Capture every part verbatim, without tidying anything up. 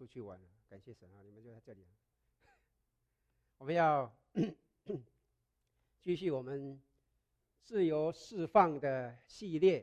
去玩了，感谢神啊，你们就在这里。我们要继续我们自由释放的系列。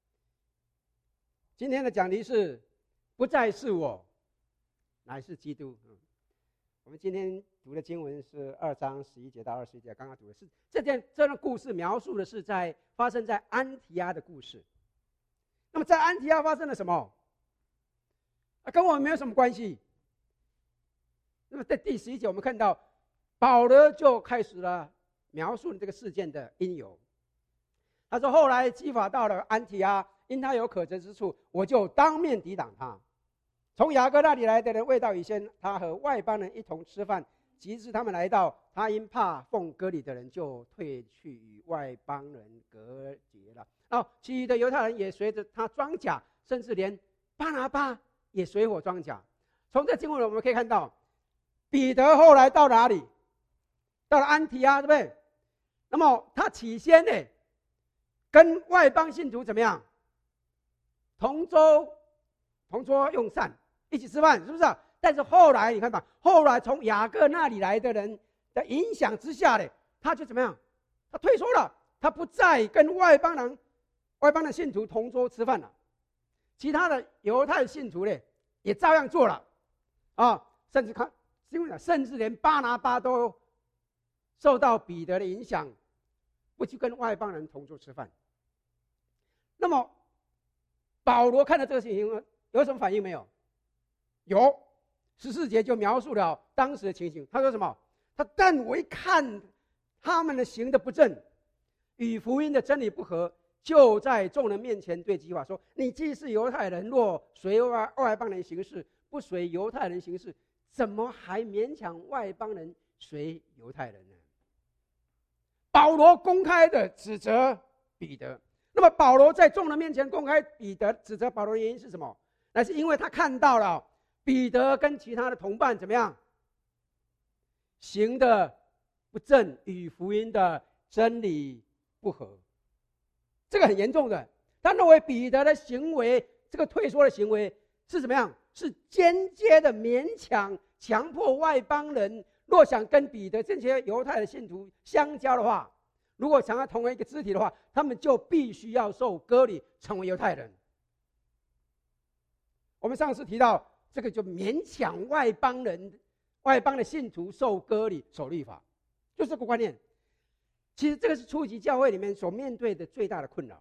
今天的讲题是不再是我，乃是基督。嗯、我们今天读的经文是二章十一节到二十一节，刚刚读的是这件这段故事描述的是在发生在安提阿的故事。那么在安提阿发生了什么？啊，跟我们没有什么关系。那么在第十一节，我们看到保罗就开始了描述这个事件的因由。他说：“后来基法到了安提阿，因他有可责之处，我就当面抵挡他。从雅各那里来的人未到以前，他和外邦人一同吃饭。及至他们来到，他因怕奉割礼的人，就退去与外邦人隔绝了。然后其余的犹太人也随着他装甲，甚至连巴拿巴也随火装甲。从这经文我们可以看到，彼得后来到哪里？到了安提阿，对不对？那么他起先呢，跟外邦信徒怎么样？同舟同桌用膳，一起吃饭，是不是、啊？但是后来你看吧，后来从雅各那里来的人的影响之下呢，他就怎么样？他退缩了，他不再跟外邦人、外邦的信徒同桌吃饭了。其他的犹太信徒呢，也照样做了，啊，甚至看，甚至连巴拿巴都受到彼得的影响，不去跟外邦人同桌吃饭。那么保罗看到这个事情有什么反应没有？有，十四节就描述了当时的情形。他说什么？他但我一看他们的行的不正，与福音的真理不合，就在众人面前对基法说：你既是犹太人，若随外外邦人行事，不随犹太人行事，怎么还勉强外邦人随犹太人呢？保罗公开的指责彼得。那么保罗在众人面前公开彼得指责保罗的原因是什么？那是因为他看到了彼得跟其他的同伴怎么样行的不正，与福音的真理不合，这个很严重的。他认为彼得的行为，这个退缩的行为是怎么样？是间接的勉强强迫外邦人，若想跟彼得这些犹太的信徒相交的话，如果想要同为一个肢体的话，他们就必须要受割礼，成为犹太人。我们上次提到这个，就勉强外邦人、外邦的信徒受割礼、守律法，就是这个观念。其实这个是初级教会里面所面对的最大的困扰。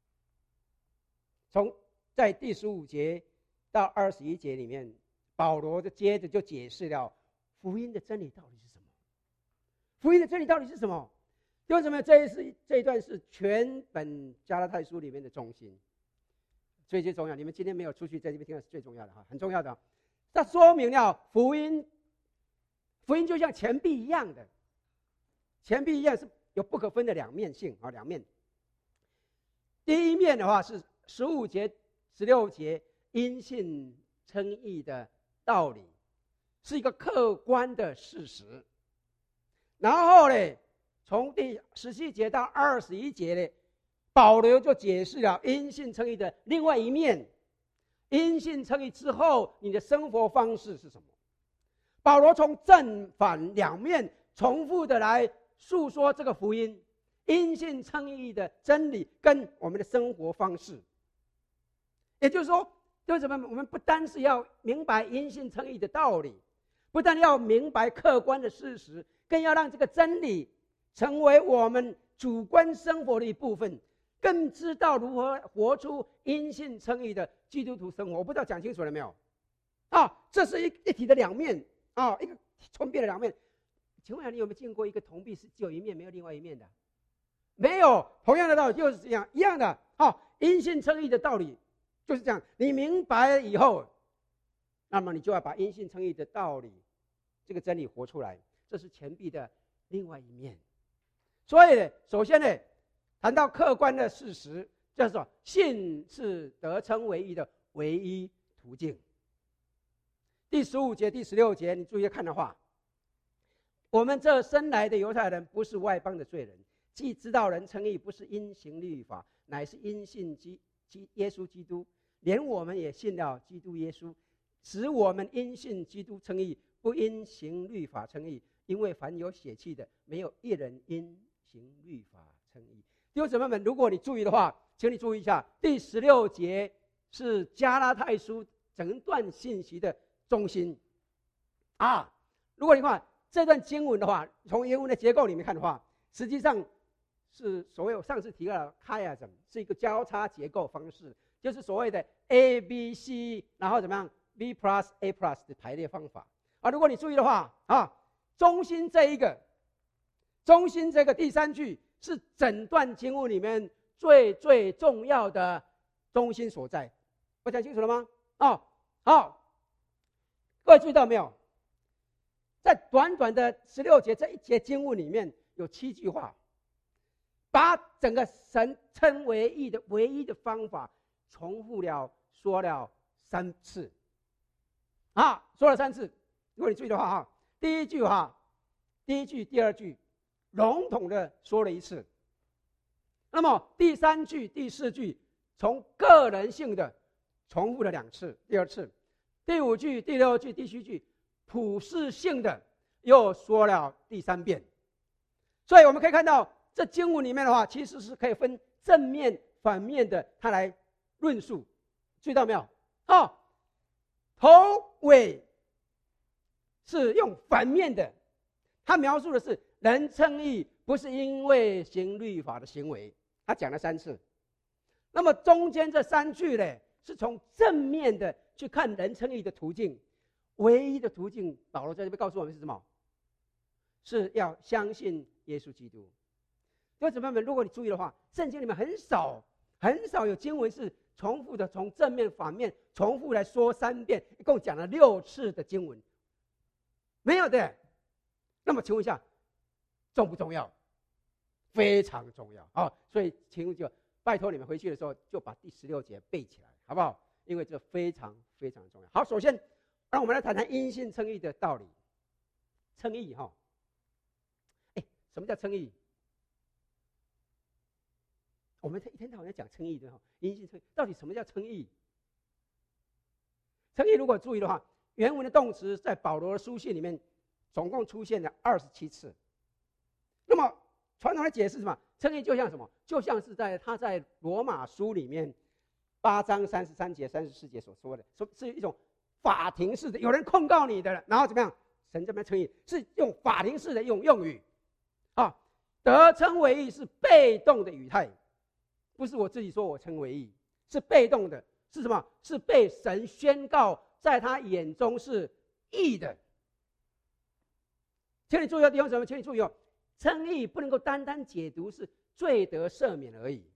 从在第十五节到二十一节里面，保罗就接着就解释了福音的真理到底是什么。福音的真理到底是什么？为什么这一次这一段是全本加拉太书里面的中心？最最重要，你们今天没有出去在这边听到是最重要的哈，很重要的。它说明了福音，福音就像钱币一样的，钱币一样是有不可分的两面性啊，两面。第一面的话是十五节、十六节因信称义的道理，是一个客观的事实。然后呢，从第十七节到二十一节呢，保罗就解释了因信称义的另外一面。因信称义之后，你的生活方式是什么？保罗从正反两面重复的来诉说这个福音，因信称义的真理跟我们的生活方式。也就是说，为什么我们不单是要明白因信称义的道理，不但要明白客观的事实，更要让这个真理成为我们主观生活的一部分，更知道如何活出因信称义的基督徒生活。我不知道讲清楚了没有？啊，这是一一体的两面啊，一个重变的两面。请问你有没有见过一个铜币是只有一面没有另外一面的？没有，同样的道理就是这样一样的。好，因信称义的道理就是这样。你明白了以后，那么你就要把因信称义的道理这个真理活出来，这是钱币的另外一面。所以呢，首先呢，谈到客观的事实，就是说信是得称为义的唯一途径。第十五节、第十六节，你注意看的话，我们这生来的犹太人不是外邦的罪人，既知道人称义不是因行律法，乃是因信基基耶稣基督，连我们也信了基督耶稣， 使我们因信基督称义，不因行律法称义，因为凡有血气的，没有一人因行律法称义。弟兄姊妹们，如果你注意的话，请你注意一下，第十六节是加拉太书整段信息的中心啊。如果你看这段经文的话，从原文的结构里面看的话，实际上是所有上次提到的 chiasm 是一个交叉结构方式，就是所谓的 A B C， 然后怎么样 B plus A plus 的排列方法啊。如果你注意的话啊，中心这一个，中心这个第三句是整段经文里面最最重要的中心所在。我讲清楚了吗？哦，好，各位注意到没有？在短短的十六节这一节经文里面有七句话，把整个神称为义的唯一的方法重复了说了三次啊，说了三次。如果你注意的话哈，第一句哈，第一句、第二句笼统的说了一次，那么第三句、第四句从个人性的重复了两次，第二次，第五句、第六句、第七句普世性的又说了第三遍。所以我们可以看到，这经文里面的话，其实是可以分正面、反面的，它来论述。注意到没有？哦，头尾是用反面的，它描述的是人称义不是因为行律法的行为，他讲了三次。那么中间这三句呢，是从正面的去看人称义的途径。唯一的途径，保罗在这边告诉我们是什么？是要相信耶稣基督。弟兄姊妹们，如果你注意的话，圣经里面很少很少有经文是重复的，从正面反面重复来说三遍，一共讲了六次的经文，没有的。那么请问一下，重不重要？非常重要啊！所以请就拜托你们回去的时候就把第十六节背起来，好不好？因为这非常非常重要。好，首先让我们来谈谈因信称义的道理。称义哈，哎，什么叫称义？我们一天到晚在讲称义的哈，因信称义，到底什么叫称义？称义如果注意的话，原文的动词在保罗的书信里面总共出现了二十七次。那么传统的解释是什么？称义就像什么？就像是在他在罗马书里面八章三十三节、三十四节所说的，说是一种法庭式的，有人控告你的了，然后怎么样？神这边称义是用法庭式的用用语啊，得称为义是被动的语态，不是我自己说我称为义，是被动的，是什么？是被神宣告在他眼中是义的。请你注意的地方什么？请你注意哦，称义不能够单单解读是罪得赦免而已。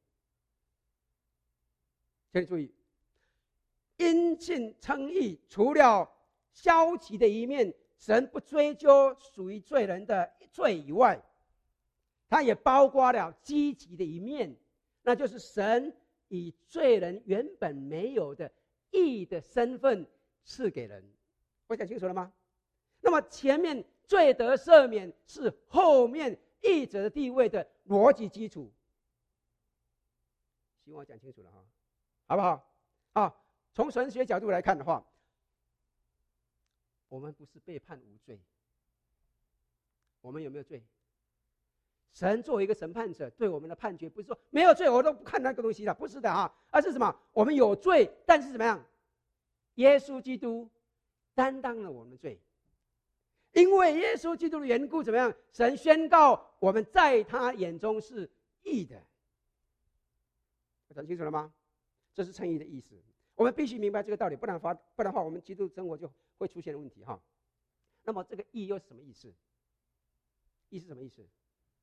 请你注意，因信称义，除了消极的一面，神不追究属于罪人的罪以外，它也包括了积极的一面，那就是神以罪人原本没有的义的身份赐给人。我讲清楚了吗？那么前面罪得赦免是后面义者的地位的逻辑基础。希望我讲清楚了哈，好不好？啊，从神学角度来看的话，我们不是被判无罪，我们有没有罪？神作为一个审判者，对我们的判决不是说没有罪我都不看那个东西了，不是的啊，而是什么？我们有罪，但是怎么样？耶稣基督担当了我们的罪，因为耶稣基督的缘故，怎么样？神宣告我们在他眼中是义的。我讲清楚了吗？这是称义的意思。我们必须明白这个道理，不然不然的话，我们基督生活就会出现问题哈。那么这个义又是什么意思？义是什么意思？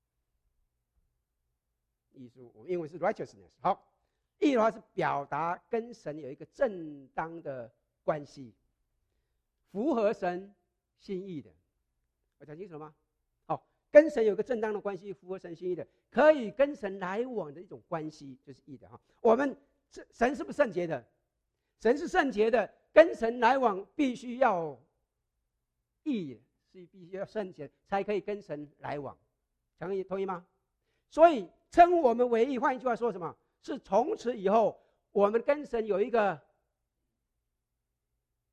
义是我们英文是 righteousness。好，义的话是表达跟神有一个正当的关系，符合神心意的。我讲清楚了吗？好，跟神有个正当的关系，符合神心意的，可以跟神来往的一种关系，就是义的哈。我们神是不是圣洁的？神是圣洁的，跟神来往必须要义，是必须要圣洁才可以跟神来往，同意同意吗？所以称我们为义，换一句话说什么？是从此以后我们跟神有一个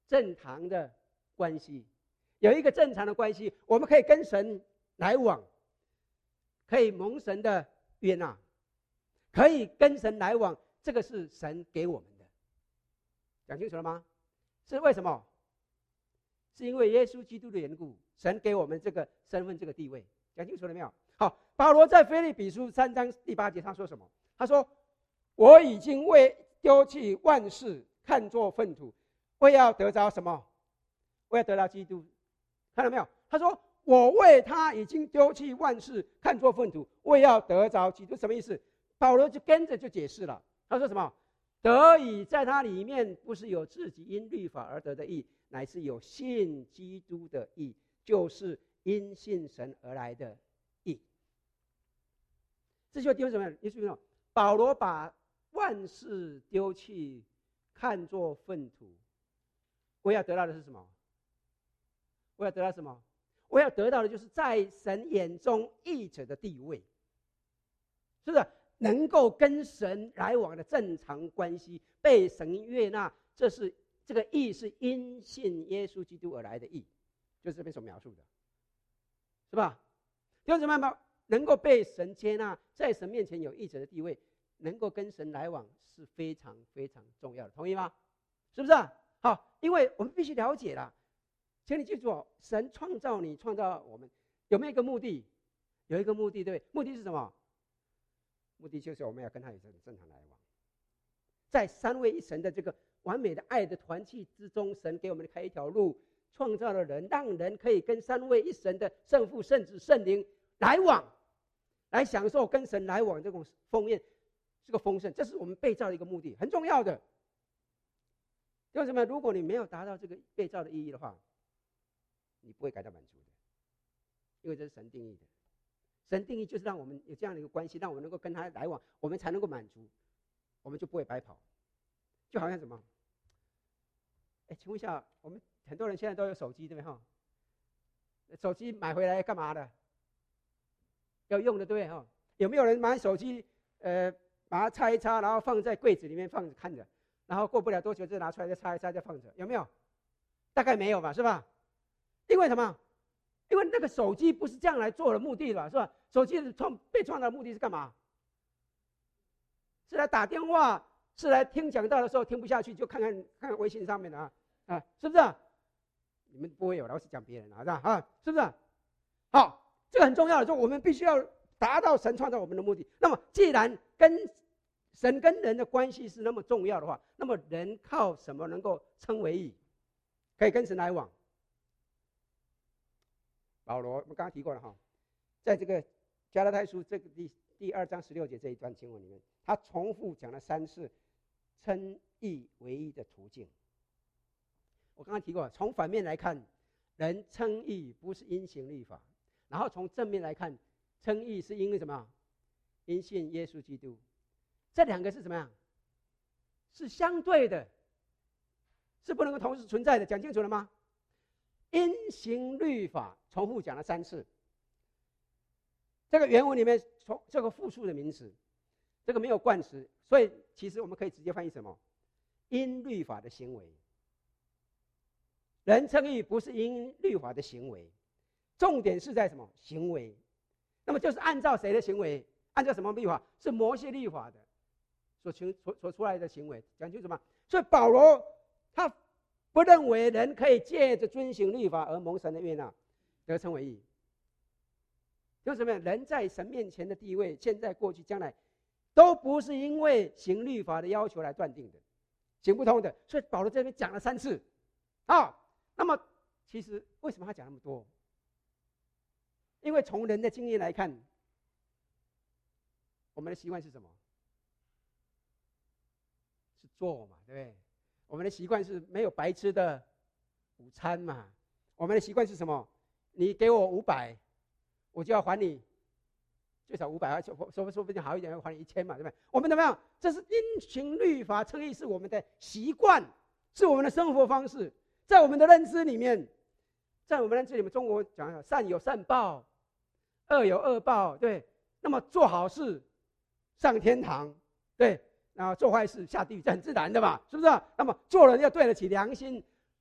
正常的关系，有一个正常的关系，我们可以跟神来往，可以蒙神的悦纳，可以跟神来往，这个是神给我们的。讲清楚了吗？是为什么？是因为耶稣基督的缘故，神给我们这个身份、这个地位。讲清楚了没有？好，保罗在腓立比书三章第八节他说什么？他说：“我已经为丢弃万事，看作粪土，为要得着什么？为要得到基督。”看到没有？他说：“我为他已经丢弃万事，看作粪土，为要得着基督。”什么意思？保罗就跟着就解释了。他说什么？得以在他里面，不是有自己因律法而得的义，乃是有信基督的义，就是因信神而来的义。这就丢什么？你注意到，保罗把万事丢弃，看作粪土，我要得到的是什么？我要得到什么？我要得到的就是在神眼中义者的地位，是不是？能够跟神来往的正常关系，被神悦纳，这是这个义是因信耶稣基督而来的义，就是这边所描述的，是吧？弟兄姊妹们，能够被神接纳，在神面前有义者的地位，能够跟神来往是非常非常重要的，同意吗？是不是？好，因为我们必须了解啦，请你记住，神创造你，创造我们，有没有一个目的？有一个目的，对不对？目的是什么？目的就是我们要跟他有正常来往，在三位一神的这个完美的爱的团契之中，神给我们开一条路，创造了人，让人可以跟三位一神的圣父、圣子、圣灵来往，来享受跟神来往这种丰宴，这个丰盛，这是我们被造的一个目的，很重要的。为什么？如果你没有达到这个被造的意义的话，你不会感到满足的，因为这是神定义的。神定义就是让我们有这样的一个关系，让我们能够跟他来往，我们才能够满足，我们就不会白跑。就好像什么？哎，请问一下，我们很多人现在都有手机，对不对？哈，手机买回来干嘛的？要用的，对不对？哈，有没有人买手机，呃，把它擦一擦，然后放在柜子里面放着看着，然后过不了多久再拿出来再擦一擦再放着？有没有？大概没有吧，是吧？因为什么？因为那个手机不是这样来做的目的吧，是吧？手机创被创造的目的是干嘛？是来打电话，是来听讲道的时候听不下去就看看看看微信上面的啊啊，是不是？你们不会有，老是讲别人啊，是吧？啊，是不是？好，这个很重要的，就我们必须要达到神创造我们的目的。那么，既然跟神跟人的关系是那么重要的话，那么人靠什么能够称为义，可以跟神来往？保罗，我们刚刚提过了哈，在这个加拉太书这个第第二章十六节这一段经文里面，他重复讲了三次称义为义的途径。我刚刚提过，从反面来看，人称义不是因行律法；然后从正面来看，称义是因为什么？因信耶稣基督。这两个是什么样？是相对的，是不能够同时存在的。讲清楚了吗？因行律法重复讲了三次，这个原文里面从这个复数的名词，这个没有冠词，所以其实我们可以直接翻译什么？因律法的行为。人称义不是因律法的行为，重点是在什么？行为。那么就是按照谁的行为？按照什么律法？是摩西律法的所所所出来的行为。讲清楚吗？所以保罗他不认为人可以借着遵行律法而蒙神的悦纳，得称为义。为什么？人在神面前的地位，现在、过去、将来，都不是因为行律法的要求来断定的，行不通的。所以保罗这边讲了三次，啊，那么其实为什么他讲那么多？因为从人的经验来看，我们的习惯是什么？是做嘛，对不对？我们的习惯是没有白吃的午餐嘛。我们的习惯是什么？你给我五百，我就要还你最少五百，说说说不定好一点要还你一千嘛，对不对？我们怎么样？这是因行律法称义，是我们的习惯，是我们的生活方式，在我们的认知里面，在我们认知里面，中国讲善有善报，恶有恶报，对。那么做好事上天堂，对。然后做坏事下地狱，这很自然的嘛，是不是？那么做人要对得起良心，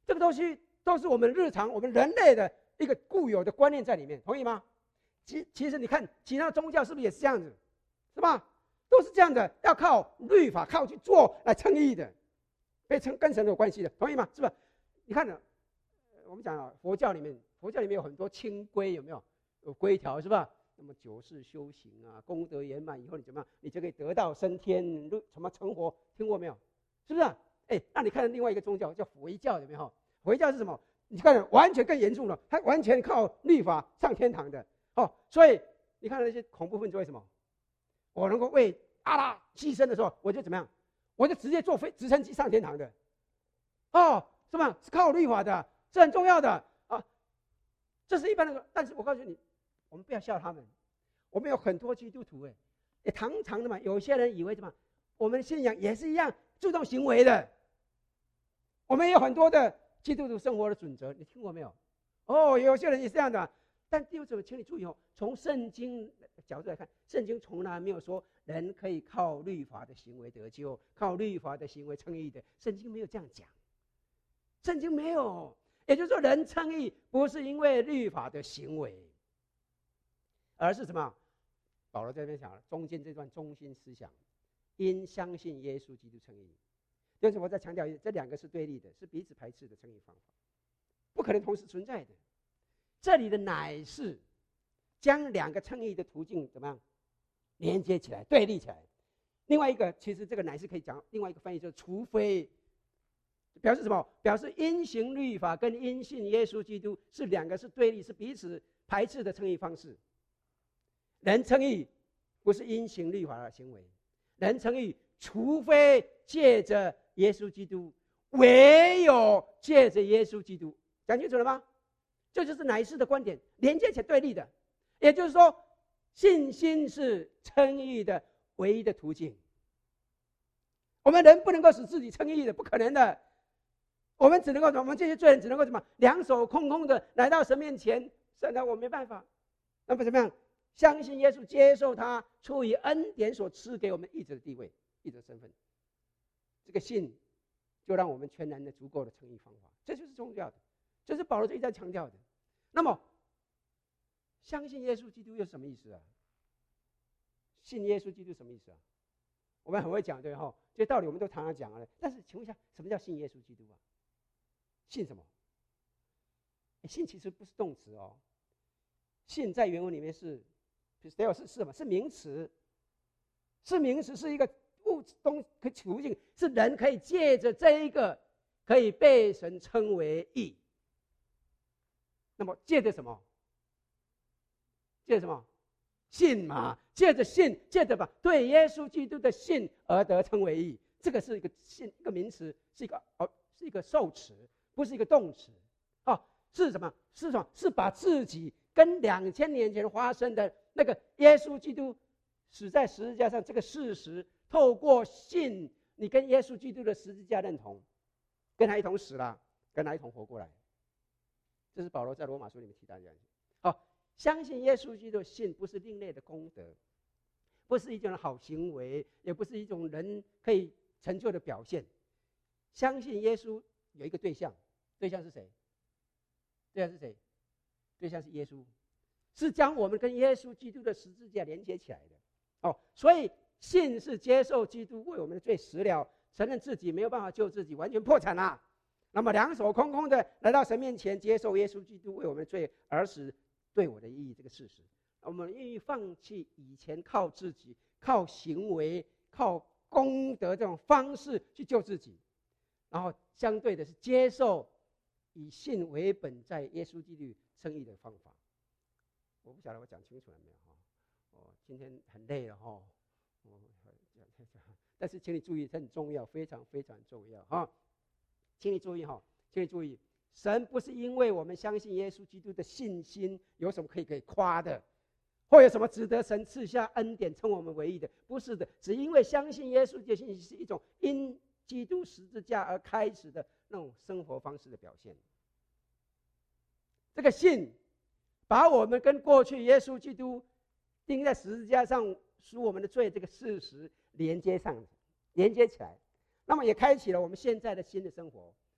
这个东西都是我们日常我们人类的一个固有的观念在里面，同意吗？其其实你看其他宗教是不是也是这样子，是吧？都是这样的，要靠律法靠去做来称义的，被称跟神有关系的，同意吗？是吧？你看呢，我们讲啊，佛教里面，佛教里面有很多清规，有没有？有规条是吧？那么九世修行啊，功德圆满以后，你怎么样？你就可以得到升天，什么成佛？听过没有？是不是、啊？哎，那你看另外一个宗教叫佛教，有没有？佛教是什么？你看完全更严重了，它完全靠律法上天堂的哦。所以你看那些恐怖分子为什么？我能够为阿拉牺牲的时候，我就怎么样？我就直接坐飞直升机上天堂的。哦，是吧？是靠律法的，是很重要的啊。这是一般的，但是我告诉你。我们不要笑他们，我们有很多基督徒哎，也常常的嘛。有些人以为什么，我们的信仰也是一样注重行为的。我们也有很多的基督徒生活的准则，你听过没有？哦，有些人也是这样的。但弟兄姊妹，请你注意哦，从圣经角度来看，圣经从来没有说人可以靠律法的行为得救，靠律法的行为称义的。圣经没有这样讲，圣经没有。也就是说，人称义不是因为律法的行为。而是什么？保罗在这边讲了中间这段中心思想，因相信耶稣基督称义。就是我再强调一下，这两个是对立的，是彼此排斥的称义方法，不可能同时存在的。这里的乃是将两个称义的途径怎么样连接起来、对立起来。另外一个，其实这个乃是可以讲另外一个翻译，就是除非，表示什么？表示因行律法跟因信耶稣基督是两个是对立，是彼此排斥的称义方式。人称义不是因行律法的行为，人称义除非借着耶稣基督，唯有借着耶稣基督。讲清楚了吗？这就是乃是的观点，连接起来对立的。也就是说，信心是称义的唯一的途径。我们人不能够使自己称义的，不可能的。我们只能够，我们这些罪人只能够什么？两手空空的来到神面前，神呢，我没办法。那么怎么样？相信耶稣，接受他出于恩典所赐给我们义子的地位、义子的身份，这个信就让我们全然的足够的称义方法，这就是重要的，这是保罗这一再强调的。那么，相信耶稣基督又是什么意思啊？信耶稣基督什么意思啊？我们很会讲，对哈，这些道理我们都常常讲了。但是，请问一下，什么叫信耶稣基督啊？信什么？信其实不是动词哦，信在原文里面是。pistel 是是什么？是名词，是名词，是一个物东途径，是人可以借着这一个可以被神称为义。那么借着什么？借着什么？信嘛，借着信，借着吧对耶稣基督的信而得称为义。这个是一个信，一个名词，是一个哦，是一个受词，不是一个动词。哦，是什么？是什么？是把自己跟两千年前发生的那个耶稣基督死在十字架上这个事实，透过信，你跟耶稣基督的十字架认同，跟他一同死了，跟他一同活过来。这是保罗在罗马书里面提到的样子。好，相信耶稣基督的信不是另类的功德，不是一种好行为，也不是一种人可以成就的表现。相信耶稣有一个对象，对象是谁？对象是谁？对象是耶稣。是将我们跟耶稣基督的十字架连接起来的，哦，所以信是接受基督为我们的罪死了，承认自己没有办法救自己，完全破产了，那么两手空空的来到神面前，接受耶稣基督为我们的罪而死对我的意义这个事实，我们愿意放弃以前靠自己、靠行为、靠功德这种方式去救自己，然后相对的是接受以信为本，在耶稣基督称义的方法。我不晓得我讲清楚了没有哈？哦，今天很累了哈。哦，但是请你注意，这很重要，非常非常重要哈。请你注意哈，请你注意，神不是因为我们相信耶稣基督的信心有什么可以可以夸的，或有什么值得神赐下恩典称我们为义的，不是的，只因为相信耶稣的信心是一种因基督十字架而开始的那种生活方式的表现。这个信把我们跟过去耶稣基督钉在十字架上赎我们的罪这个事实连接上，连接起来，那么也开启了我们现在的新的生活。啊，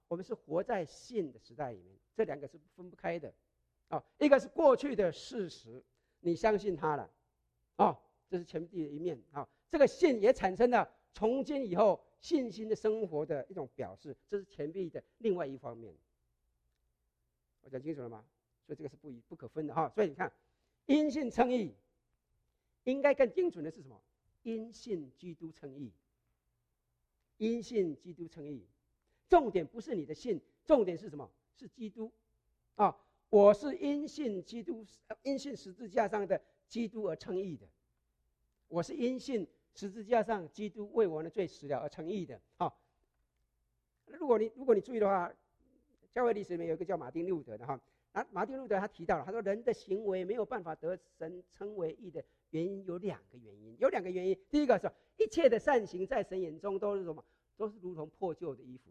我们是活在信的时代里面，这两个是分不开的。啊，一个是过去的事实，你相信它了，啊，这是钱币的一面啊。这个信也产生了从今以后信心的生活的一种表示，这是钱币的另外一方面。我讲清楚了吗？所以这个是不不可分的哈。所以你看，因信称义，应该更精准的是什么？因信基督称义。因信基督称义，重点不是你的信，重点是什么？是基督啊！我是因信基督，因信十字架上的基督而称义的。我是因信十字架上基督为我的罪死了而称义的。啊，如果你如果你注意的话，教会历史里面有一个叫马丁路德的哈，啊，马丁路德他提到了，他说人的行为没有办法得神称为义的原因有两个原因，有两个原因。第一个是一切的善行在神眼中都是什么？都是如同破旧的衣服。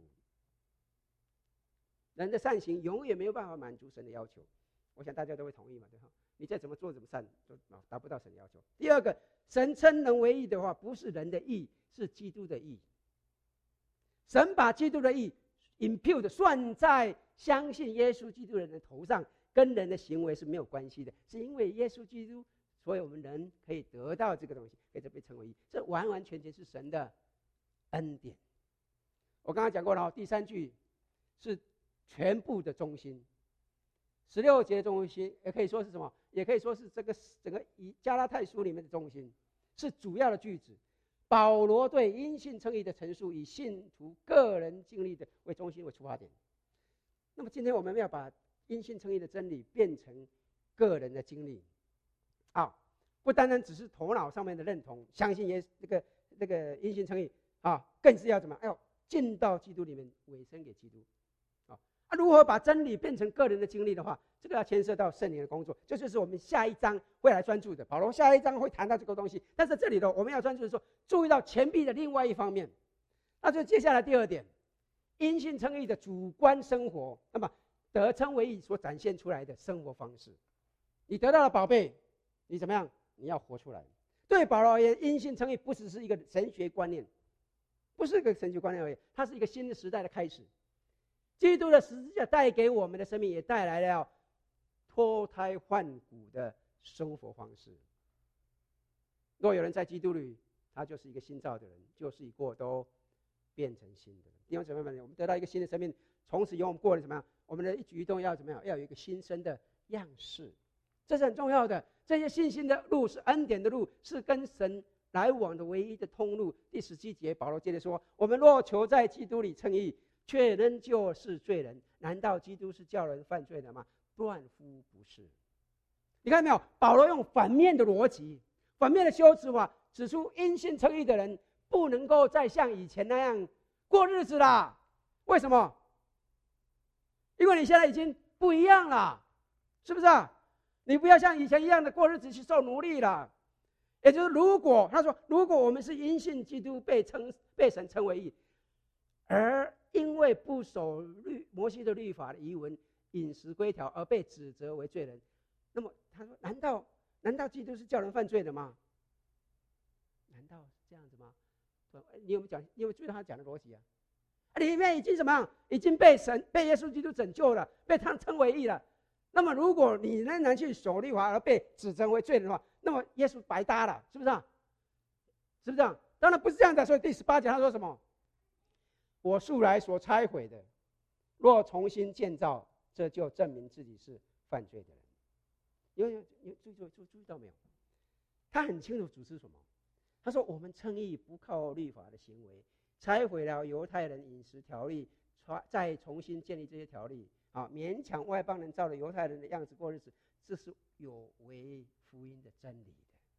人的善行永远没有办法满足神的要求，我想大家都会同意嘛，对吧？你再怎么做怎么善，都达不到神的要求。第二个，神称人为义的话，不是人的义，是基督的义。神把基督的义 impute 算在相信耶稣基督的人的头上，跟人的行为是没有关系的，是因为耶稣基督，所以我们人可以得到这个东西，可以被称为义。这完完全全是神的恩典。我刚刚讲过了，第三句是全部的中心，十六节的中心也可以说是什么？也可以说是这个整个加拉太书里面的中心，是主要的句子。保罗对因信称义的陈述，以信徒个人经历的为中心为出发点。那么今天我们要把因信称义的真理变成个人的经历，啊，不单单只是头脑上面的认同，相信也这个这个因信称义啊，更是要怎么要进到基督里面，委身给基督。啊，如何把真理变成个人的经历的话，这个要牵涉到圣灵的工作，这就是我们下一章会来专注的。保罗下一章会谈到这个东西，但是这里头我们要专注的说，注意到钱币的另外一方面，那就接下来第二点，因信称义的主观生活，那么得称为义所展现出来的生活方式。你得到了宝贝，你怎么样？你要活出来。对保罗而言，因信称义不只是一个神学观念，不是一个神学观念而已，它是一个新的时代的开始。基督的十字架带给我们的生命，也带来了脱胎换骨的生活方式。若有人在基督里，他就是一个新造的人，旧事已过，都变成新的人。弟兄姊妹们，我们得到一个新的生命，从此以后我们过了怎么样？我们的一举一动要怎么样？要有一个新生的样式，这是很重要的。这些信心的路是恩典的路，是跟神来往的唯一的通路。第十七节，保罗接着说：我们若求在基督里称义，却仍旧是罪人，难道基督是叫人犯罪的吗？断乎不是。你看到没有？保罗用反面的逻辑、反面的修辞法，指出因信称义的人不能够再像以前那样过日子啦。为什么？因为你现在已经不一样了，是不是啊？你不要像以前一样的过日子去受奴隶了。也就是如果他说，如果我们是因信基督被称被神称为义，而因为不守律摩西的律法的遗文饮食规条而被指责为罪人，那么他说，难道难道基督是叫人犯罪的吗？难道是这样子吗？你有没有讲？你有没有注意到他讲的逻辑啊？里面已经怎么样？已经被神被耶稣基督拯救了，被他称为义了。那么如果你仍然去守律法而被指责为罪人的话，那么耶稣白搭了，是不是啊？是不是这样？当然不是这样的。所以第十八节他说什么？我素来所拆毁的，若重新建造，这就证明自己是犯罪的人。有有有注意注意注意到没有？他很清楚主是什么。他说我们称义不靠律法的行为，拆毁了犹太人饮食条例，再重新建立这些条例啊，勉强外邦人照着犹太人的样子过日子，这是有违福音的真理的。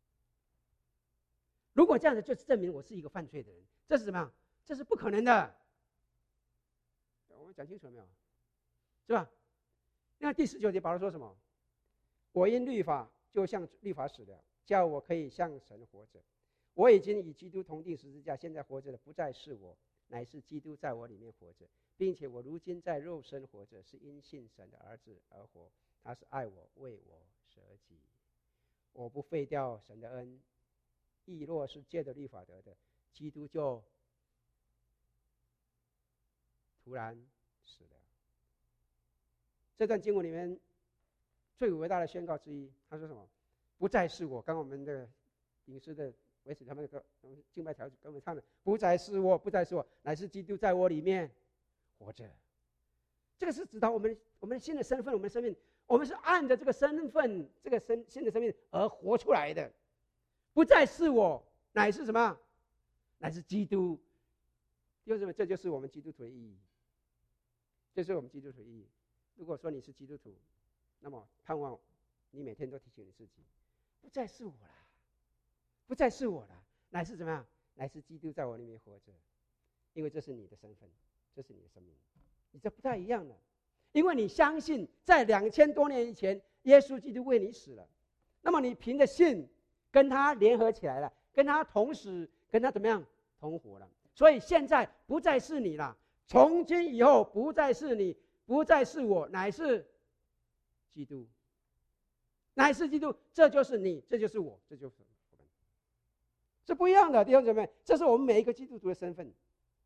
如果这样子，就是证明我是一个犯罪的人，这是什么样？这是不可能的。我们讲清楚了没有？是吧？那第十九节保罗说什么？我因律法就像律法死了，叫我可以向神活着。我已经与基督同定十字架，现在活着的不再是我，乃是基督在我里面活着，并且我如今在肉身活着，是因信神的儿子而活。他是爱我，为我舍己。我不废掉神的恩，义若是借着律法得的，基督就突然死了。这段经文里面最伟大的宣告之一，他说什么？不再是我。刚刚我们的领诗的维持他们的敬拜条跟我们唱的，不再是我，不再是我，乃是基督在我里面活着。这个是指导我们我们新的身份，我们的生命，我们是按着这个身份，这个新新的生命而活出来的。不再是我，乃是什么？乃是基督。弟兄姊妹，这就是我们基督徒的意义。这是我们基督徒的意义。如果说你是基督徒，那么盼望你每天都提醒你自己，不再是我了，不再是我了，乃是怎么样？乃是基督在我里面活着。因为这是你的身份，这是你的生命。你这不太一样了，因为你相信在两千多年以前，耶稣基督为你死了，那么你凭着信跟他联合起来了，跟他同死，跟他怎么样同活了。所以现在不再是你了，从今以后不再是你，不再是我，乃是基督，乃是基督。这就是你，这就是我，这就是我们，是不一样的。弟兄姊妹，这是我们每一个基督徒的身份，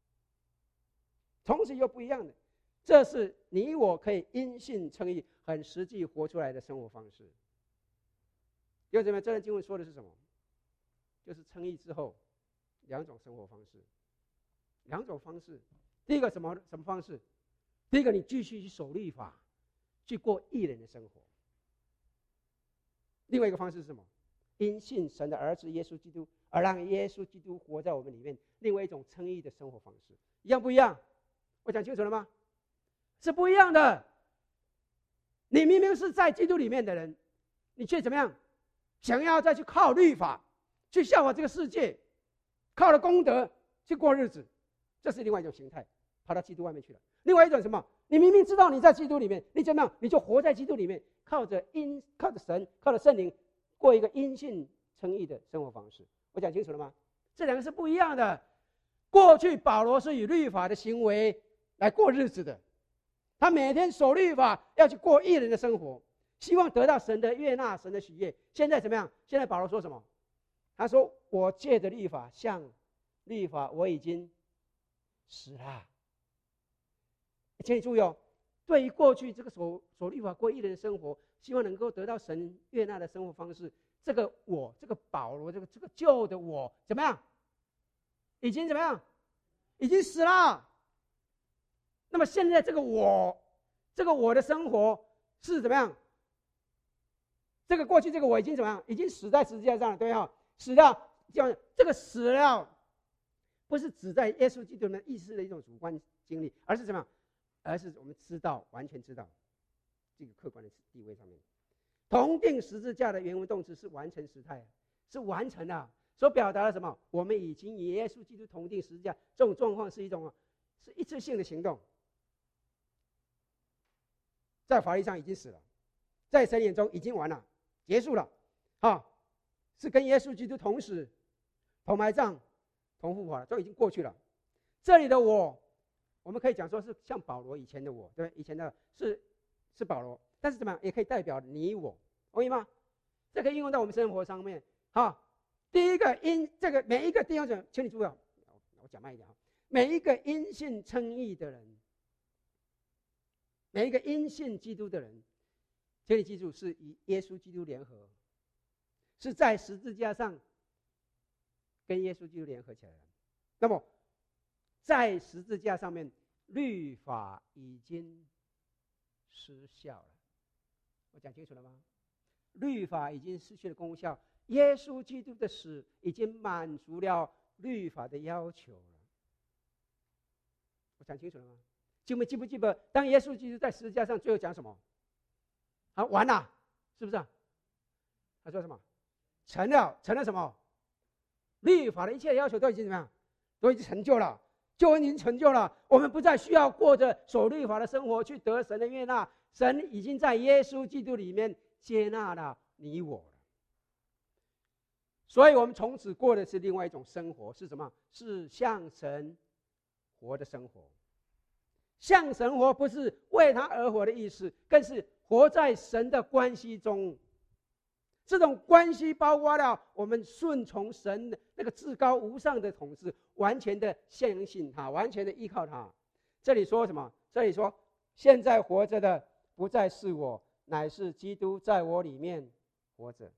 从此又不一样的。这是你我可以因信称义，很实际活出来的生活方式。弟兄姊妹，这段经文说的是什么？就是称义之后两种生活方式，两种方式。第一个什么什么方式？第一个，你继续去守律法，去过义人的生活。另外一个方式是什么？因信神的儿子耶稣基督，而让耶稣基督活在我们里面。另外一种称义的生活方式，一样不一样？我讲清楚了吗？是不一样的。你明明是在基督里面的人，你却怎么样？想要再去靠律法，去效法这个世界，靠了功德去过日子，这是另外一种形态，跑到基督外面去了。另外一种什么？你明明知道你在基督里面，你怎么样？你就活在基督里面，靠着因，靠着神，靠着圣灵，过一个因信称义的生活方式。我讲清楚了吗？这两个是不一样的。过去保罗是以律法的行为来过日子的，他每天守律法，要去过义人的生活，希望得到神的悦纳，神的喜悦。现在怎么样？现在保罗说什么？他说：“我借着律法，向律法我已经死了。”请你注意哦，对于过去这个守守律法、过义人的生活，希望能够得到神悦纳的生活方式，这个我，这个保罗，这个这个旧的我，怎么样？已经怎么样？已经死了。那么现在这个我，这个我的生活是怎么样？这个过去这个我已经怎么样？已经死在十字架上了，对哈？死了，这个死了，不是指在耶稣基督的意识的一种主观经历，而是怎么样？而是我们知道，完全知道这个客观的地位上面。同定十字架的原文动词是完成时态，是完成了，所表达了什么？我们已经与耶稣基督同定十字架，这种状况是一种是一次性的行动。在法律上已经死了，在神眼中已经完了，结束了，啊，是跟耶稣基督同死、同埋葬、同复活了，都已经过去了。这里的我，我们可以讲说是像保罗以前的我，对不对？以前的是是保罗，但是怎么样也可以代表你我，同意吗？这可以应用到我们生活上面。哈，第一个因这个每一个弟兄姊妹，请你注意，我讲慢一点啊，每一个因信称义的人。每一个因信基督的人，请你记住，是与耶稣基督联合，是在十字架上跟耶稣基督联合起来的。那么，在十字架上面，律法已经失效了。我讲清楚了吗？律法已经失去了功效，耶稣基督的死已经满足了律法的要求了。我讲清楚了吗？记不记不记得？当耶稣基督在十字架上最后讲什么？啊，完了，是不是、啊？他说什么？成了，成了什么？律法的一切要求都已经怎么样？都已经成就了，救恩已经成就了。我们不再需要过着守律法的生活去得神的悦纳，神已经在耶稣基督里面接纳了你我了。所以我们从此过的是另外一种生活，是什么？是向神活的生活。向神活不是为他而活的意思，更是活在神的关系中。这种关系包括了我们顺从神的那个至高无上的统治，完全的相信他，完全的依靠他。 这里说什么？这里说现在活着的不再是我，乃是基督在我里面活着。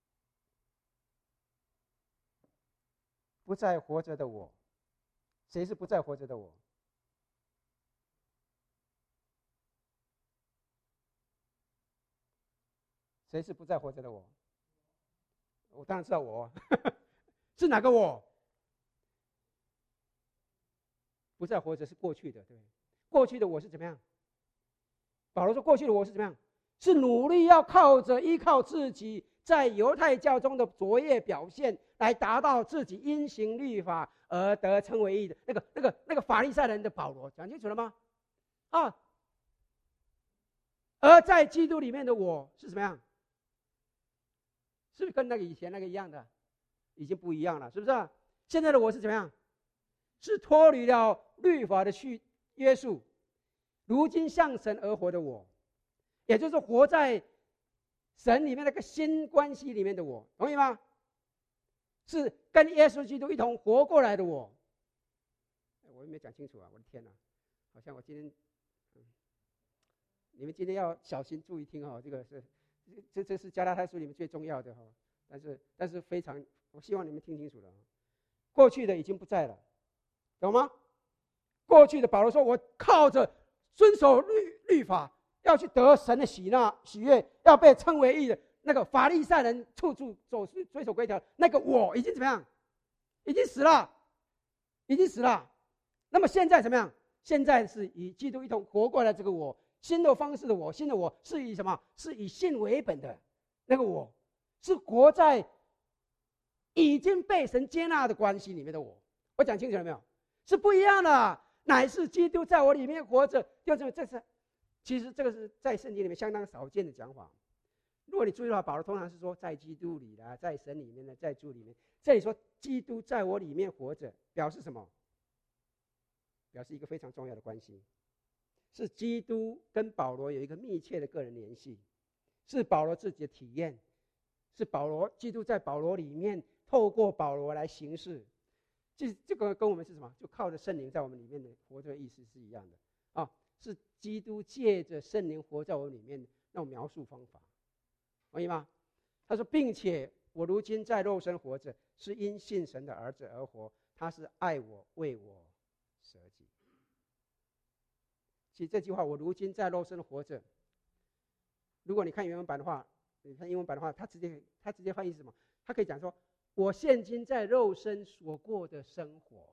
不再活着的我，谁是不再活着的我？谁是不再活着的我？我当然知道我是哪个我？不再活着是过去的，对不对？过去的我是怎么样？保罗说，过去的我是怎么样？是努力要靠着依靠自己在犹太教中的卓越表现，来达到自己因行律法而得称为义的那个、那个、那个法利赛人的保罗，讲清楚了吗？啊，而在基督里面的我是怎么样？是不是跟那个以前那个一样的？已经不一样了，是不是？现在的我是怎么样？是脱离了律法的去约束，如今向神而活的我，也就是活在神里面那个新关系里面的我，同意吗？是跟耶稣基督一同活过来的我。我也没讲清楚啊！我的天哪，好像我今天，嗯、你们今天要小心注意听哦，这个是这这是加拉太书里面最重要的哈，但是但是非常，我希望你们听清楚了。过去的已经不在了，懂吗？过去的保罗说，我靠着遵守律律法，要去得神的喜纳喜悦，要被称为义的那个法利赛人处处走遵守规条，那个我已经怎么样？已经死了，已经死了。那么现在怎么样？现在是以基督一同活过来这个我，新的方式的我，新的我是以什么？是以信为本的那个我，是活在已经被神接纳的关系里面的我。我讲清楚了没有？是不一样的，乃是基督在我里面活着。就这这是，其实这个是在圣经里面相当少见的讲法。如果你注意的话，保罗通常是说在基督里啦，在神里面呢，在主里面。这里说基督在我里面活着，表示什么？表示一个非常重要的关系，是基督跟保罗有一个密切的个人联系，是保罗自己的体验，是保罗基督在保罗里面透过保罗来行事。这这个跟我们是什么？就靠着圣灵在我们里面的活着的意思是一样的啊，是基督借着圣灵活在我们里面的那种描述方法，同意吗？他说，并且我如今在肉身活着，是因信神的儿子而活，他是爱我，为我舍己。其实这句话，我如今在肉身活着，如果你看原文版的话，你看英文版的话，他直接他直接翻译是什么？他可以讲说，我现今在肉身所过的生活，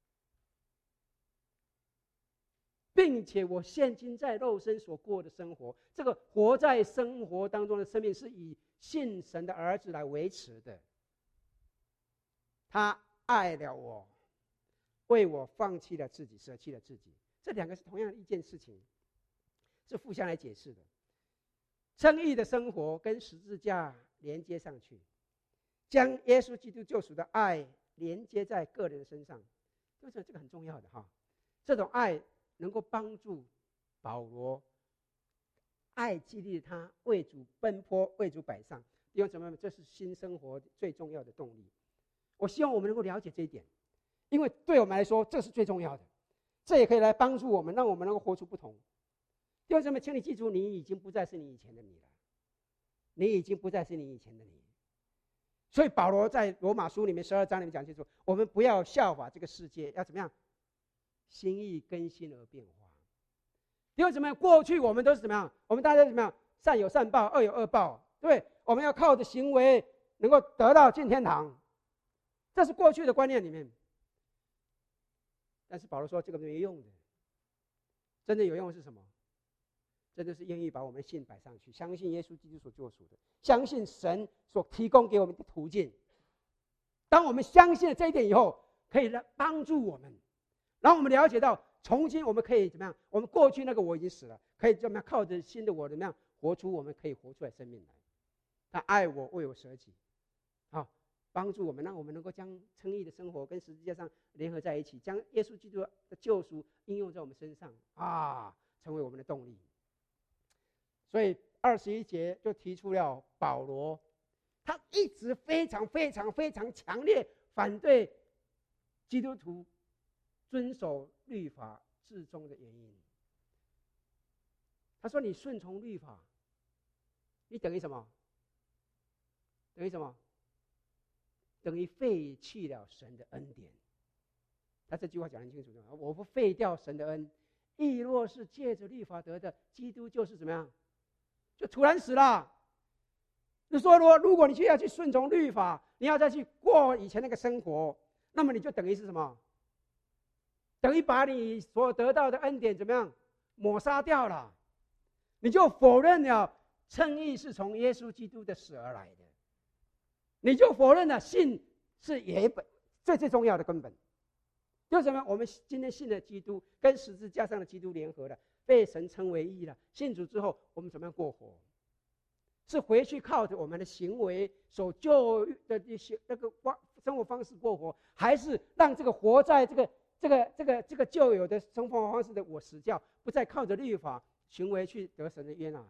并且我现今在肉身所过的生活，这个活在生活当中的生命是以信神的儿子来维持的。他爱了我，为我放弃了自己，舍弃了自己。这两个是同样的一件事情，是互相来解释的。称义的生活跟十字架连接上去，将耶稣基督救赎的爱连接在个人的身上，就是这个很重要的哈。这种爱能够帮助保罗，爱激励他为主奔波，为主摆上。弟兄姊妹们，这是新生活最重要的动力。我希望我们能够了解这一点，因为对我们来说，这是最重要的。这也可以来帮助我们，让我们能够活出不同。弟兄姊妹，请你记住，你已经不再是你以前的你了，你已经不再是你以前的你。所以保罗在罗马书里面十二章里面讲清楚，我们不要效法这个世界，要怎么样？心意更新而变化。弟兄姊妹，过去我们都是怎么样？我们大家怎么样？善有善报，恶有恶报，对不对？我们要靠着行为能够得到进天堂，这是过去的观念里面。但是保罗说这个没用的，真正有用的是什么？真的是愿意把我们的信摆上去，相信耶稣基督所救赎的，相信神所提供给我们的途径。当我们相信了这一点以后，可以来帮助我们，然后我们了解到，从今我们可以怎么样？我们过去那个我已经死了，可以怎么样靠着新的我怎么样活出我们可以活出来生命来？他爱我，为我舍己，好。帮助我们，让我们能够将称义的生活跟十字架上联合在一起，将耶稣基督的救赎应用在我们身上啊，成为我们的动力。所以二十一节就提出了保罗，他一直非常非常非常强烈反对基督徒遵守律法至终的原因。他说：“你顺从律法，你等于什么？等于什么？等于废弃了神的恩典。”他这句话讲得很清楚，我不废掉神的恩，义若是借着律法得的，基督就是怎么样？就突然死了。就说如果如果你去要去顺从律法，你要再去过以前那个生活，那么你就等于是什么？等于把你所得到的恩典怎么样抹杀掉了？你就否认了称义是从耶稣基督的死而来的，你就否认了信是原本最最重要的根本。就是什么？我们今天信的基督跟十字架上的基督联合了，被神称为义了。信主之后，我们怎么样过活？是回去靠着我们的行为、守旧的一些那个生活方式过活，还是让这个活在这个这个这个这个旧有的生活方式的我死掉，不再靠着律法行为去得神的悦纳？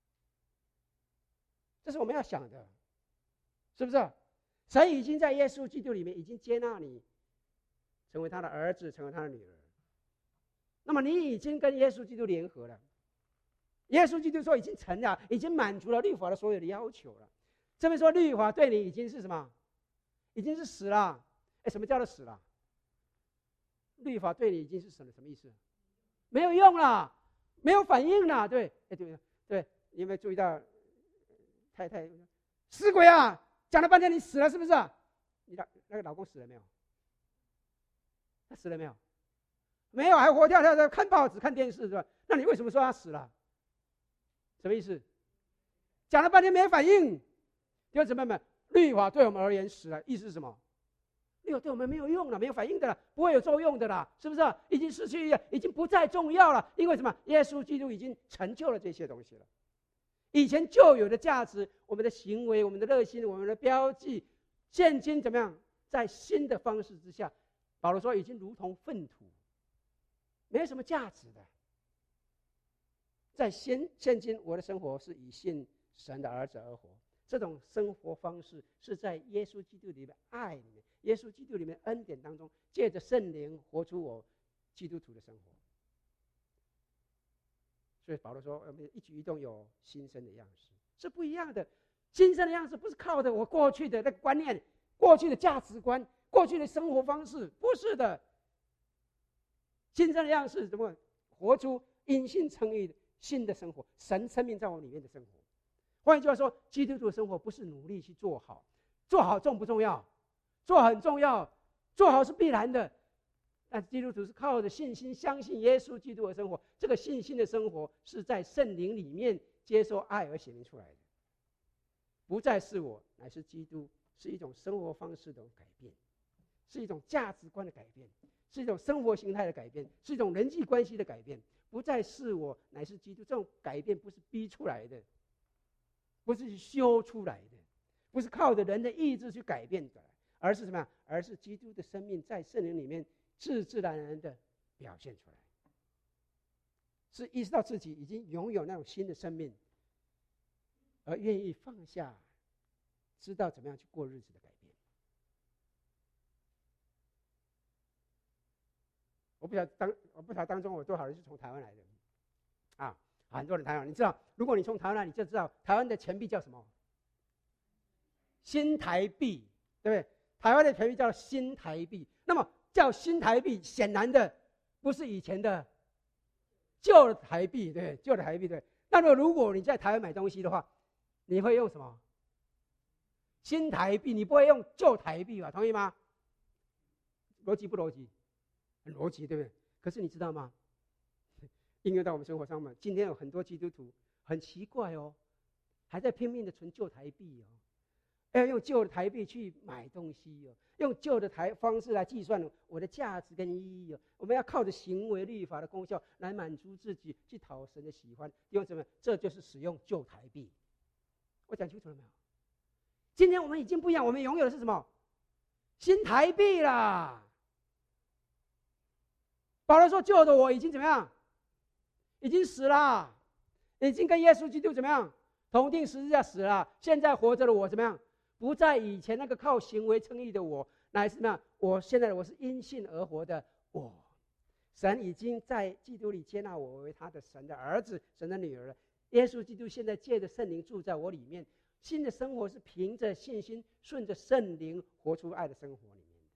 这是我们要想的，是不是？神已经在耶稣基督里面已经接纳你，成为他的儿子，成为他的女儿。那么你已经跟耶稣基督联合了。耶稣基督说已经成了，已经满足了律法的所有的要求了。这边说律法对你已经是什么？已经是死了。哎，什么叫做死了？律法对你已经是死了，什么意思？没有用了，没有反应了。对，哎对对，你有没有注意到？太太，死鬼啊！讲了半天你死了是不是？你的那个老公死了没有？他死了没有？没有，还活跳跳的看报纸、看电视是吧？那你为什么说他死了？什么意思？讲了半天没反应。弟兄姊妹们，律法对我们而言死了，意思是什么？律法对我们没有用了，没有反应的了，不会有作用的了，是不是？已经失去，已经不再重要了。因为什么？耶稣基督已经成就了这些东西了。以前旧有的价值，我们的行为、我们的热心、我们的标记，现今怎么样？在新的方式之下，保罗说已经如同粪土，没有什么价值的。在现现今，我的生活是以信神的儿子而活。这种生活方式是在耶稣基督里面爱里面，耶稣基督里面恩典当中，借着圣灵活出我基督徒的生活。所以保罗说，我们一举一动有新生的样式，是不一样的。新生的样式不是靠着我过去的那个观念、过去的价值观、过去的生活方式，不是的。新生的样式怎么活出因信称义的新的生活？神生命在我里面的生活。换一句话说，基督徒的生活不是努力去做好，做好重不重要？做好很重要，做好是必然的。但基督徒是靠着信心相信耶稣基督的生活，这个信心的生活是在圣灵里面接受爱而显明出来的。不再是我，乃是基督，是一种生活方式的改变，是一种价值观的改变，是一种生活形态的改变，是一种人际关系的改变。不再是我，乃是基督。这种改变不是逼出来的，不是修出来的，不是靠着人的意志去改变的，而是什么？而是基督的生命在圣灵里面自自然然的表现出来，是意识到自己已经拥有那种新的生命，而愿意放下，知道怎么样去过日子的改变。我不晓得当我不晓得当中有多少人是从台湾来的啊，很多人台湾，你知道，如果你从台湾来，你就知道台湾的钱币叫什么？新台币，对不对？台湾的钱币叫新台币。那么叫新台币，显然的不是以前的旧的台币，对，旧的台币，对。那么如果你在台湾买东西的话，你会用什么？新台币，你不会用旧台币吧？同意吗？逻辑不逻辑？很逻辑，对不对？可是你知道吗？应用到我们生活上面，今天有很多基督徒很奇怪哦，还在拼命的存旧台币哦，要用旧的台币去买东西哦，用旧的台方式来计算我的价值跟意义哦。我们要靠着行为律法的功效来满足自己，去讨神的喜欢。弟兄姊妹，这就是使用旧台币。我讲清楚了没有？今天我们已经不一样，我们拥有的是什么？新台币啦。保罗说：“旧的我已经怎么样？已经死了，已经跟耶稣基督怎么样同定十字架死了。现在活着的我怎么样？不在以前那个靠行为称义的我，乃是什么样？我现在我是因信而活的我， 神已经在基督里接纳我为他的神的儿子、神的女儿了。耶稣基督现在借着圣灵住在我里面，新的生活是凭着信心，顺着圣灵活出爱的生活里面的。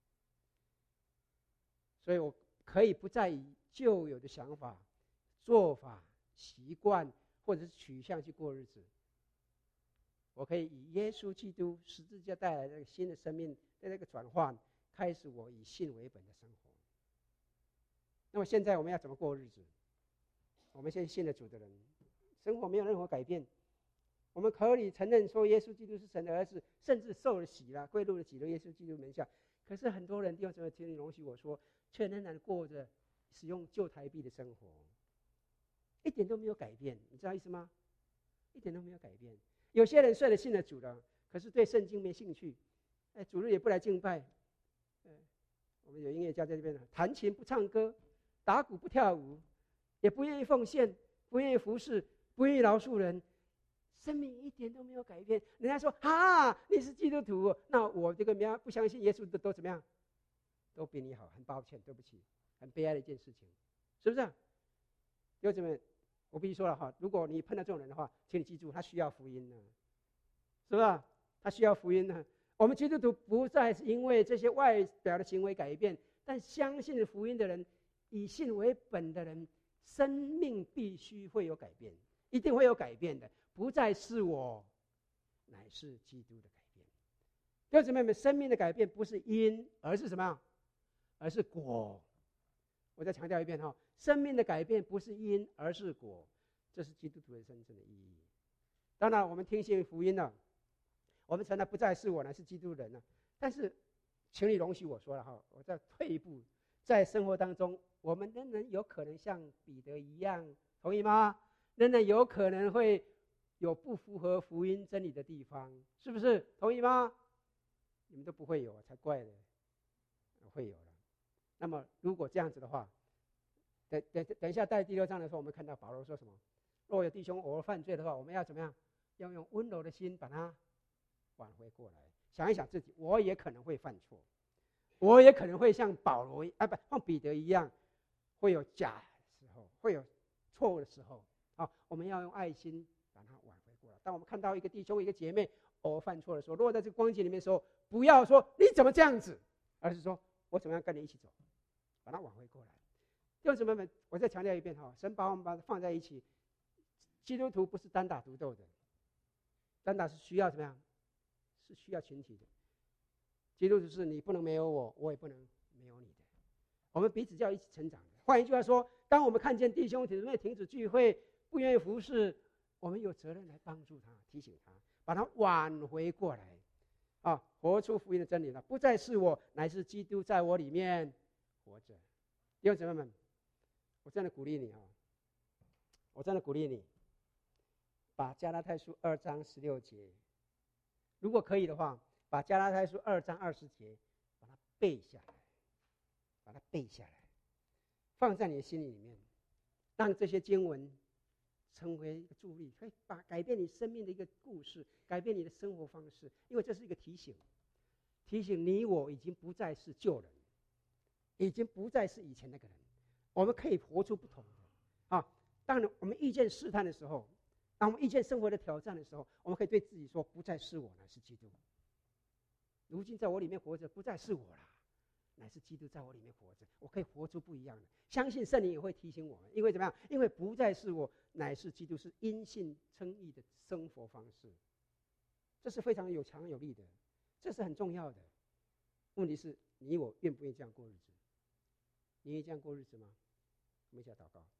所以我可以不再以旧有的想法、做法、习惯或者是取向去过日子，我可以以耶稣基督十字架带来的新的生命的那个转换，开始我以信为本的生活。那么现在我们要怎么过日子？我们现在信了主的人，生活没有任何改变。我们可以承认说耶稣基督是神的儿子，甚至受了洗了，归入了洗了耶稣基督门下。可是很多人弟兄姊妹，请你容许我说，却仍然过着使用旧台币的生活，一点都没有改变，你知道意思吗？一点都没有改变。有些人虽然信了主了，可是对圣经没兴趣，哎，主日也不来敬拜。哎，我们有音乐家在这边，弹琴不唱歌，打鼓不跳舞，也不愿意奉献，不愿意服侍，不愿意饶恕人，生命一点都没有改变。人家说啊，你是基督徒，那我这个不相信耶稣的都怎么样？都比你好，很抱歉，对不起，很悲哀的一件事情，是不是、啊？弟兄姊妹，我必须说了哈，如果你碰到这种人的话，请你记住，他需要福音呢，是不是、啊？他需要福音呢。我们基督徒不再是因为这些外表的行为改变，但相信福音的人，以信为本的人，生命必须会有改变，一定会有改变的，不再是我，乃是基督的改变。弟兄姊妹们，生命的改变不是因，而是什么？而是果。我再强调一遍哈，生命的改变不是因，而是果，这是基督徒人生真的意义。当然，我们听信福音了，我们成了不再是我，乃是基督人了。但是，请你容许我说了哈，我再退一步，在生活当中，我们仍然有可能像彼得一样，同意吗？仍然有可能会有不符合福音真理的地方，是不是？同意吗？你们都不会有，才怪呢，会有了。那么，如果这样子的话，等等等一下，在第六章的时候，我们看到保罗说什么？若有弟兄偶尔犯罪的话，我们要怎么样？要用温柔的心把他挽回过来。想一想自己，我也可能会犯错，我也可能会像保罗啊，不像彼得一样，会有假的时候，会有错误的时候。好，我们要用爱心把他挽回过来。当我们看到一个弟兄、一个姐妹偶尔犯错的时候，如果在这个光景里面的时候，不要说你怎么这样子，而是说我怎么样跟你一起走，把他挽回过来。弟兄姊妹们，我再强调一遍哈，神把我们把它放在一起，基督徒不是单打独斗的，单打是需要怎么样？是需要群体的。基督徒是你不能没有我，我也不能没有你的，我们彼此就要一起成长的。换一句话说，当我们看见弟兄姊妹停止聚会，不愿意服侍，我们有责任来帮助他，提醒他，把他挽回过来，啊，活出福音的真理了。不再是我，乃是基督在我里面活着。弟兄姊妹们，我真的鼓励你啊！我真的鼓励你，把加拉太书二章十六节，如果可以的话，把加拉太书二章二十节，把它背下来，把它背下来，放在你的心里面，让这些经文成为一个助力，可以把改变你生命的一个故事，改变你的生活方式，因为这是一个提醒，提醒你我已经不再是旧人，已经不再是以前那个人，我们可以活出不同的啊！当然，我们遇见试探的时候，当我们遇见生活的挑战的时候，我们可以对自己说：不再是我，乃是基督。如今在我里面活着，不再是我啦，乃是基督在我里面活着。我可以活出不一样的。相信圣灵也会提醒我们，因为怎么样？因为不再是我，乃是基督，是因信称义的生活方式。这是非常有强有力的，这是很重要的。问题是你我愿不愿意这样过日子？你愿意这样过日子吗？我们一起来祷告。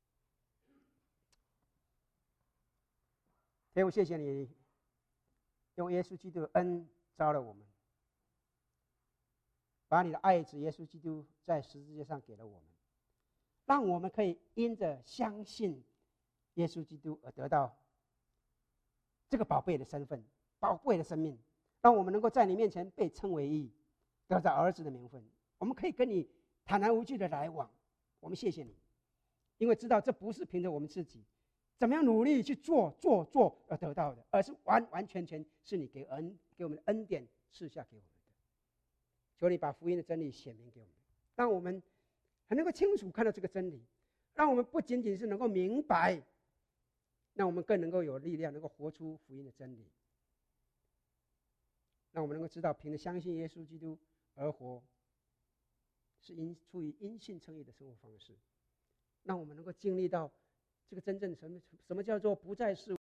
天父，谢谢你用耶稣基督的恩招了我们，把你的爱子耶稣基督在十字架上给了我们，让我们可以因着相信耶稣基督而得到这个宝贝的身份、宝贵的生命，让我们能够在你面前被称为义，得到儿子的名分。我们可以跟你坦然无惧的来往。我们谢谢你，因为知道这不是凭着我们自己怎么样努力去做做做而得到的，而是完完全全是你给恩给我们的恩典赐下给我们的。求你把福音的真理显明给我们，让我们很能够清楚看到这个真理，让我们不仅仅是能够明白，让我们更能够有力量，能够活出福音的真理。让我们能够知道，凭着相信耶稣基督而活，是因出于因信称义的生活方式。让我们能够经历到这个真正什么什么叫做不再是